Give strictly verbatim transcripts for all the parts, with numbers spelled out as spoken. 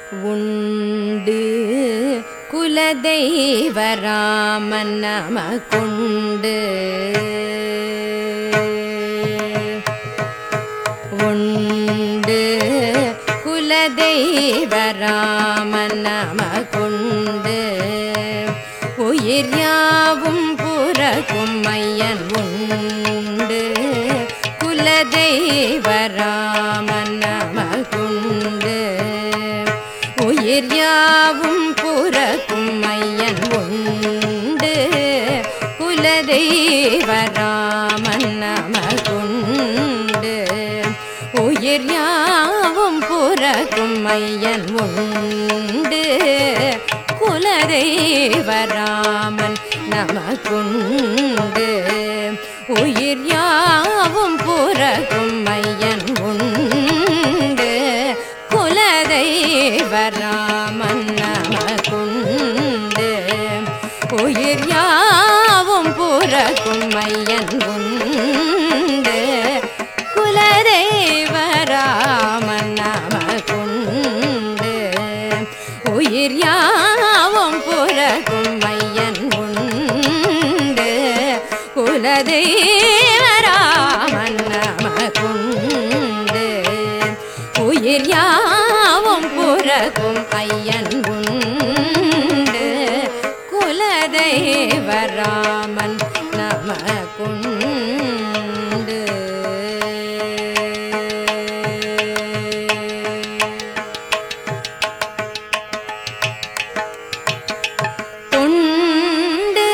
உண்டு குலதெய்வ ராமன் நமக்குண்டு. உண்டு குலதெய்வ ராமன் நமக்குண்டு. உயிர் யாவும் புறக்கும் மையன் உண்டு குலதெய்வ ராமன் நமக்குண்டு. உயிர் யாவும் புறக்கும் மையன் உண்டு குலதெய்வ ராமன் நமக்குண்டு. உயிர் யாவும் புறக்கும் மையன் உண்டு குலதெய்வ ராமன் நமக்குண்டு. உயிர் யாவும் புறக்கும் மையன் உண்டு குலதெய்வ ராமன் நமக்குண்டு. உயிர் யாவும் புறக்கும் மையன் உண்டு குலதெய்வ ராமன் நமக்குண்டு. உயிர் யாவும் புறக்கும் மையன் உண்டு குலதெய்வ ராமன் நமக்குண்டு. உயிர் யாவும் புறக்கும் ஐயன் உண்டு குலதெய்வ ராமன் நமக்குண்டு. தொண்டு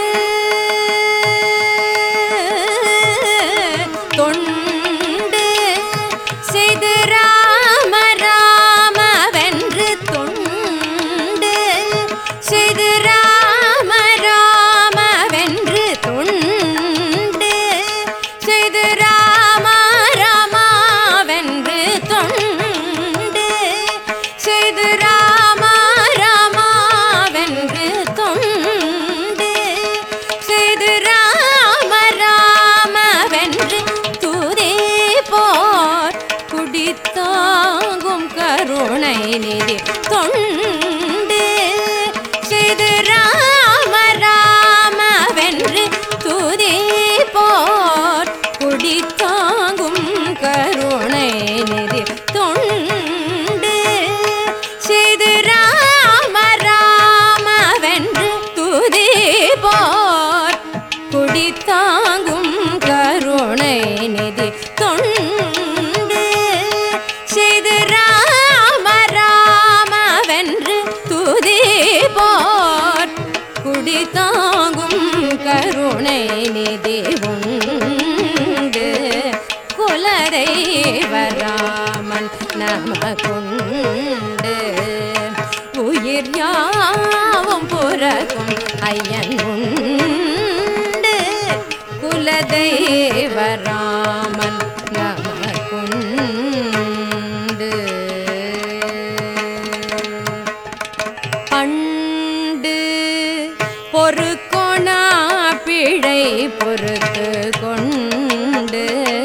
தொண்டு செய்து ராம ராம வென்று தொண்டு செய்து ராம ராம வென்று தொண்டு செய்து ராம ராம வென்று தொண்டு செய்து ராம ராம வென்று தொண்டு செய்து ராம ராம வென்று துதி போர் குடித்தாங்கும் கருணை நிதி தொண்டு செய்து ராம ராம வென்று துதி போர் குடித்தாங்கும் கருணை நிதி தொண்டு செய்து ராம ராம வென்று துதி போர் குடித்தாங்கும் கருணை நிதி தொண்டு செய்து ராம ராம வென்று துதி போர் குடித்தாங்கும் கருணை நிதி உண்டு குலதெய்வ ராமன் நமக்குண்டு. உயிர் யாவும் புறக்கும் ஐயன் உண்டு குலதெய்வ ராமன் நமக்குண்டு. பண்டு பொறுக்கொணா பிழை பொறுத்து கொண்டு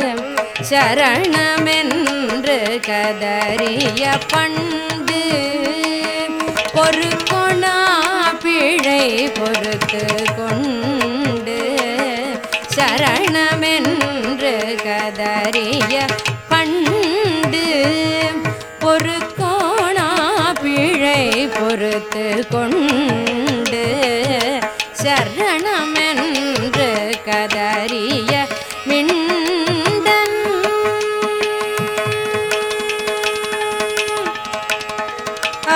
சரணமென்று கதறிய பண்டு பொறுக்கொணா பிழை பொறுத்து கொண்டு சரணமென்று கதறிய பண்டு பொறுக்கொணா பிழை பொறுத்து கொண்டு சரணமென்று கதறிய மிண்டன் ஆ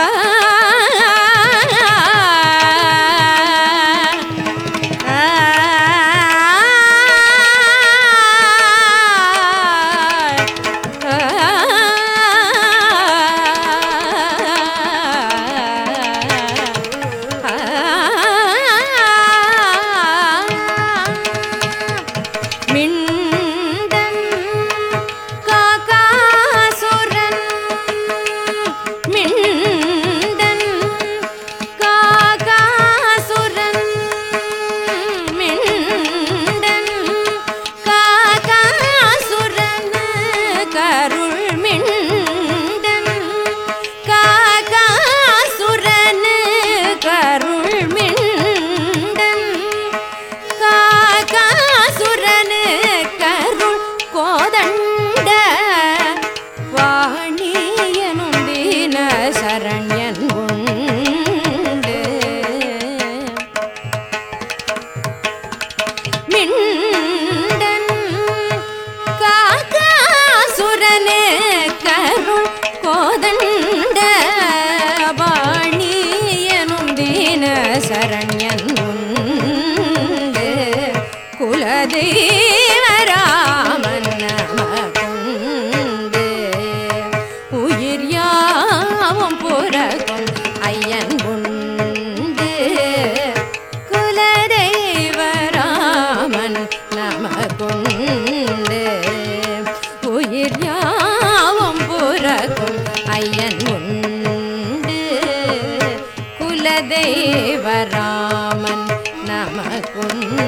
ஆ கோலனே கருள் கோதண்ட பாணி எனும் தீன சரண்யன் உண்டு குலதெய்வராமன் நமக்குண்டு உயிர் யாவும் புறக்கும் ஐயன் உண்டு குலதெய்வராமன் நமக்குண்டு உயிர் யாவும் புறக்கும் ஐயன் உண்டு குலதெய்வராமன் நமக்குண்டு